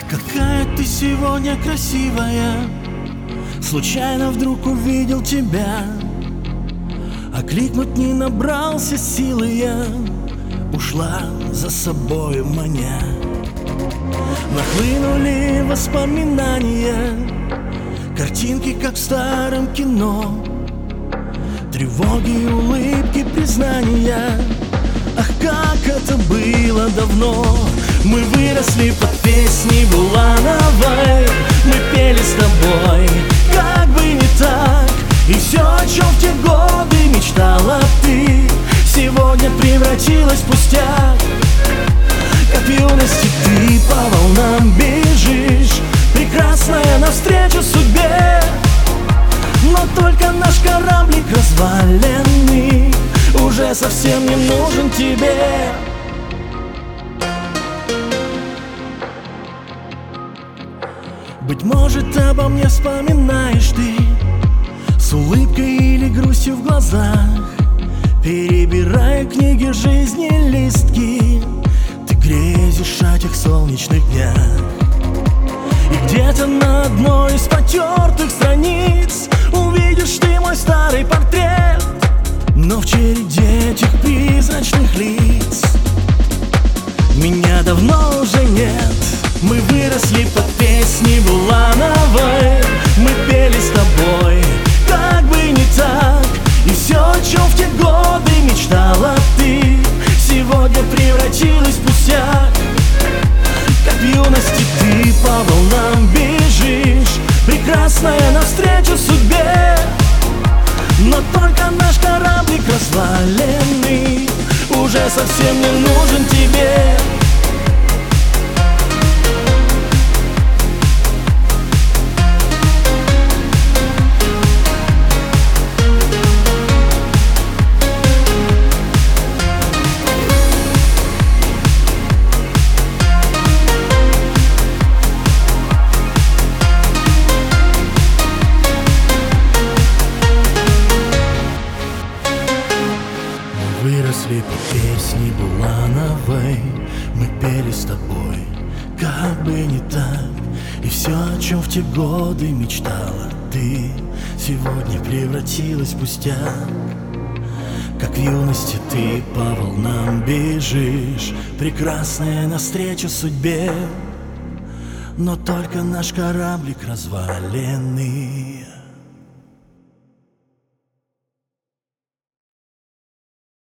Какая ты сегодня красивая, случайно вдруг увидел тебя. Окликнуть не набрался силы я, ушла за собой маня. Нахлынули воспоминания, картинки, как в старом кино. Тревоги, улыбки, признания. Ах, как это было давно. Мы выросли под песни Булановой, мы пели с тобой, как бы не так. И все, о чем в те годы мечтала ты, сегодня превратилось в пустяк. Как в юности ты по волнам бежишь, прекрасная навстречу судьбе. Но только наш кораблик разваленный уже совсем не нужен тебе. Быть может, обо мне вспоминаешь ты с улыбкой или грустью в глазах, перебирая книги жизни листки, ты грезишь о тех солнечных днях. И где-то на одной из потертых страниц увидишь ты мой старый портрет, но в череде этих призрачных лиц меня давно уже нет. Мы выросли под песни Булановой, мы пели с тобой, как бы не так. И все, о чем в те годы мечтала ты, сегодня превратилось в пустяк. Как в юности ты по волнам бежишь, прекрасная навстречу судьбе. Но только наш кораблик разваленный уже совсем не нужен тебе. Выросли по песне Булановой, мы пели с тобой, как бы не так. И все, о чем в те годы мечтала ты, сегодня превратилось в пустяк. Как в юности ты по волнам бежишь, прекрасная навстречу судьбе. Но только наш кораблик разваленный